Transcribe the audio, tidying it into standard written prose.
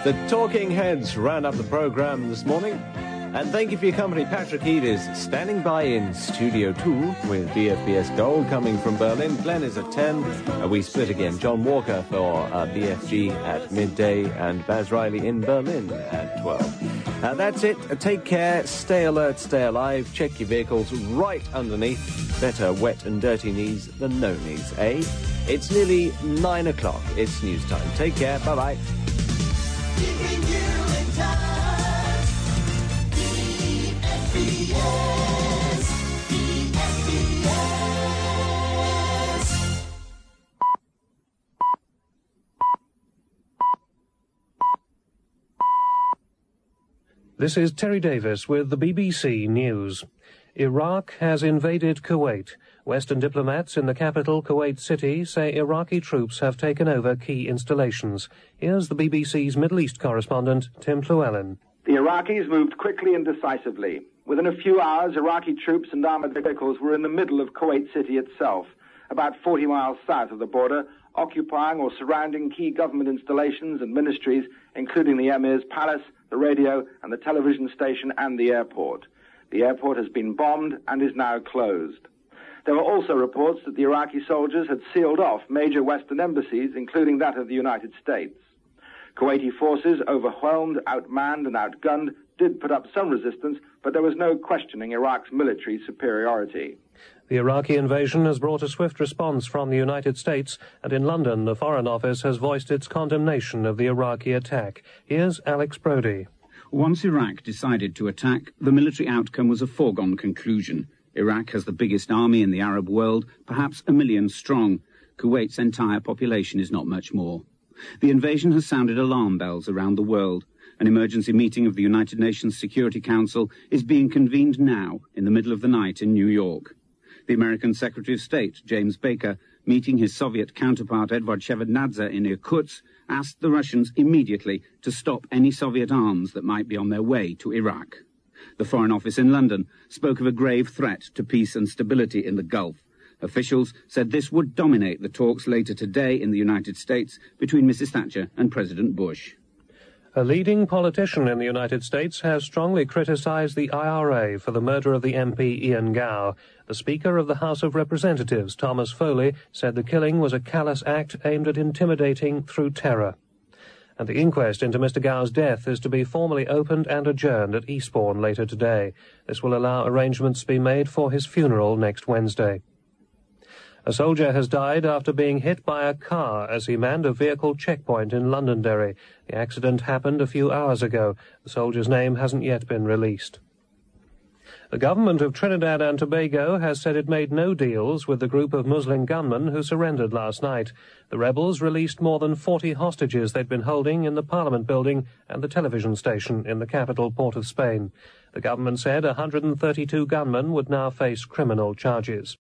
The Talking Heads round up the programme this morning. And thank you for your company. Patrick Heed is standing by in Studio 2 with BFBS Gold coming from Berlin. Glenn is at 10. We split again. John Walker for BFG at midday and Baz Riley in Berlin at 12. That's it. Take care. Stay alert. Stay alive. Check your vehicles right underneath. Better wet and dirty knees than no knees, eh? It's nearly 9 o'clock. It's news time. Take care. Bye-bye. Keeping you in touch. BFBS. This is Terry Davis with the BBC News. Iraq has invaded Kuwait. Western diplomats in the capital, Kuwait City, say Iraqi troops have taken over key installations. Here's the BBC's Middle East correspondent, Tim Llewellyn. The Iraqis moved quickly and decisively. Within a few hours, Iraqi troops and armored vehicles were in the middle of Kuwait City itself, about 40 miles south of the border, occupying or surrounding key government installations and ministries, including the Emir's palace, the radio and the television station and the airport. The airport has been bombed and is now closed. There were also reports that the Iraqi soldiers had sealed off major Western embassies, including that of the United States. Kuwaiti forces, overwhelmed, outmanned and outgunned, did put up some resistance, but there was no questioning Iraq's military superiority. The Iraqi invasion has brought a swift response from the United States, and in London the Foreign Office has voiced its condemnation of the Iraqi attack. Here's Alex Brody. Once Iraq decided to attack, the military outcome was a foregone conclusion. Iraq has the biggest army in the Arab world, perhaps 1 million strong. Kuwait's entire population is not much more. The invasion has sounded alarm bells around the world. An emergency meeting of the United Nations Security Council is being convened now, in the middle of the night in New York. The American Secretary of State, James Baker, meeting his Soviet counterpart Eduard Shevardnadze in Irkutsk, asked the Russians immediately to stop any Soviet arms that might be on their way to Iraq. The Foreign Office in London spoke of a grave threat to peace and stability in the Gulf. Officials said this would dominate the talks later today in the United States between Mrs. Thatcher and President Bush. A leading politician in the United States has strongly criticized the IRA for the murder of the MP Ian Gow. The Speaker of the House of Representatives, Thomas Foley, said the killing was a callous act aimed at intimidating through terror. And the inquest into Mr. Gow's death is to be formally opened and adjourned at Eastbourne later today. This will allow arrangements to be made for his funeral next Wednesday. A soldier has died after being hit by a car as he manned a vehicle checkpoint in Londonderry. The accident happened a few hours ago. The soldier's name hasn't yet been released. The government of Trinidad and Tobago has said it made no deals with the group of Muslim gunmen who surrendered last night. The rebels released more than 40 hostages they'd been holding in the Parliament building and the television station in the capital, Port of Spain. The government said 132 gunmen would now face criminal charges.